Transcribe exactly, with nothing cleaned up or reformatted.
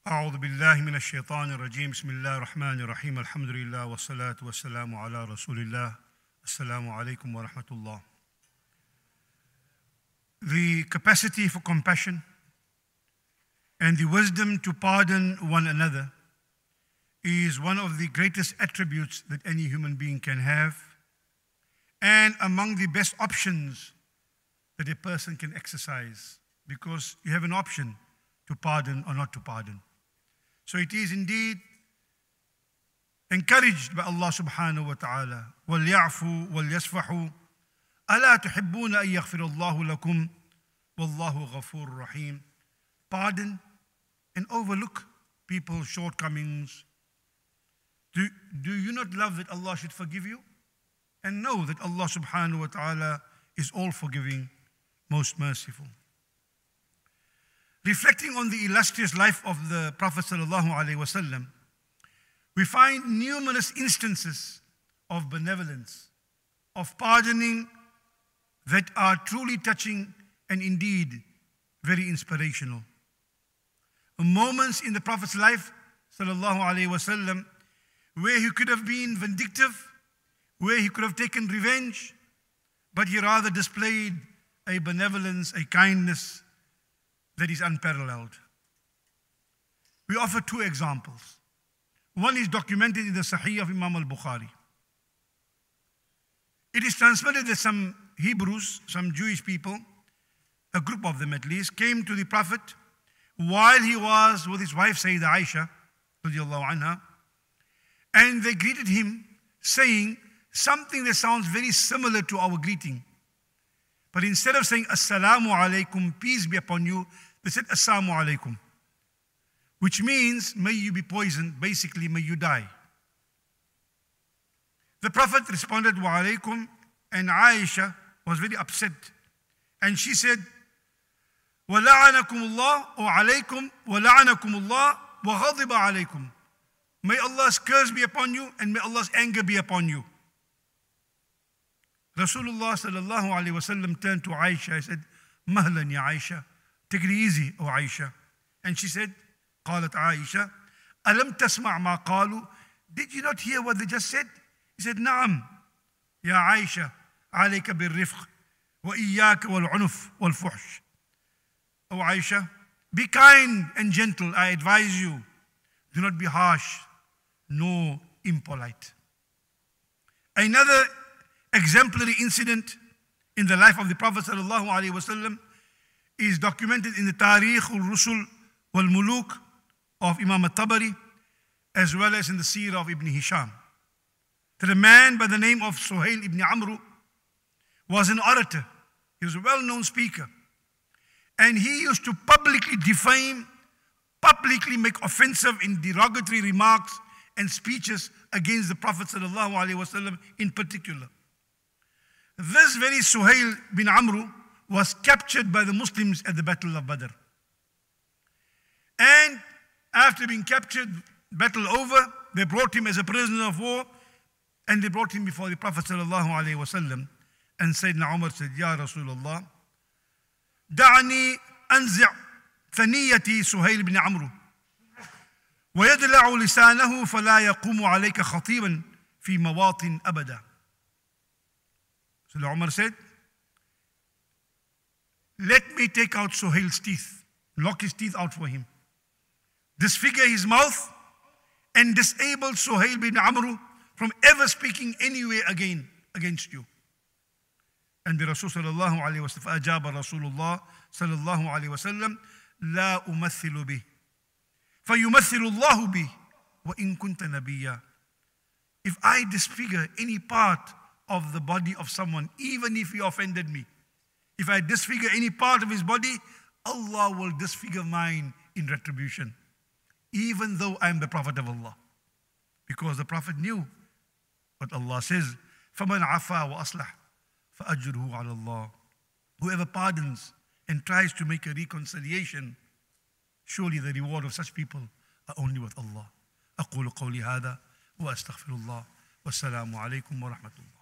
أعوذ بالله من الشيطان الرجيم بسم الله الرحمن الرحيم الحمد لله والصلاة والسلام على رسول الله السلام عليكم ورحمة الله. The capacity for compassion and the wisdom to pardon one another is one of the greatest attributes that any human being can have, and among the best options that a person can exercise, because you have an option to pardon or not to pardon. So it is indeed encouraged by Allah subhanahu wa ta'ala, وَلْيَعْفُوا وَلْيَصْفَحُوا أَلَا تُحِبُّونَ أَن يَغْفِرَ اللَّهُ لَكُمْ وَاللَّهُ غَفُورٌ رَحِيمٌ. Pardon and overlook people's shortcomings. Do, do you not love that Allah should forgive you? And know that Allah subhanahu wa ta'ala is all forgiving, most merciful. Reflecting on the illustrious life of the Prophet sallallahu alaihi wasallam, we find numerous instances of benevolence, of pardoning that are truly touching and indeed very inspirational. Moments in the Prophet's life sallallahu alaihi wasallam where he could have been vindictive, where he could have taken revenge, but he rather displayed a benevolence, a kindness that is unparalleled. We offer two examples. One is documented in the Sahih of Imam al-Bukhari. It is transmitted that some Hebrews, some Jewish people, a group of them at least, came to the Prophet while he was with his wife Sayyidah Aisha radiallahu anha, and they greeted him saying something that sounds very similar to our greeting. But instead of saying Assalamu alaikum, peace be upon you, they said Assalamu alaikum, which means may you be poisoned, basically may you die. The Prophet responded wa alaikum, and Aisha was very upset, and she said wa la'anakumullah wa alaikum wa la'anakumullah wa ghadiba alaikum. May Allah's curse be upon you and may Allah's anger be upon you. Rasulullah sallallahu alayhi wa sallam turned to Aisha and said, Mahlan ya Aisha, take it easy, O Aisha. And she said, قالت Aisha, ألم تسمع ما قالوا? Did you not hear what they just said? He said, نعم يا عائشة عليك بالرفق وإياك والعنف والفحش. O Aisha, be kind and gentle, I advise you. Do not be harsh nor impolite. Another exemplary incident in the life of the Prophet sallallahu alaihi wasallam is documented in the Tarikh al-Rusul wal-Muluk of Imam al-Tabari, as well as in the Seerah of Ibn Hisham. That a man by the name of Suhail ibn Amru was an orator. He was a well-known speaker. And he used to publicly defame, publicly make offensive and derogatory remarks and speeches against the Prophet sallallahu alaihi wasallam in particular. This very Suhail bin Amru was captured by the Muslims at the Battle of Badr. And after being captured, battle over, they brought him as a prisoner of war, and they brought him before the Prophet sallallahu alaihi wasallam. And Sayyidina Umar said, Ya Rasulullah, da'ani anzi' ثنيتي سهيل بن عمرو ويدلع لسانه فلا يقوم عليك خطيبا في مواطن أبدا. So Umar said, let me take out Suhail's teeth, lock his teeth out for him, disfigure his mouth, and disable Suhail bin Amru from ever speaking anywhere again against you. And the Rasul sallallahu alayhi wa sallam, فأجاب رسول الله صلى الله عليه وسلم, لا أمثل به فيمثل الله به وإن كنت نبيا. If I disfigure any part of the body of someone, even if he offended me, if I disfigure any part of his body, Allah will disfigure mine in retribution, even though I am the Prophet of Allah. Because the Prophet knew what Allah says, فَمَنْ عَفَى وَأَصْلَحَ فَأَجْرُهُ عَلَى اللَّهِ. Whoever pardons and tries to make a reconciliation, surely the reward of such people are only with Allah. أقول قولي هذا وأستغفر الله والسلام عليكم ورحمة الله.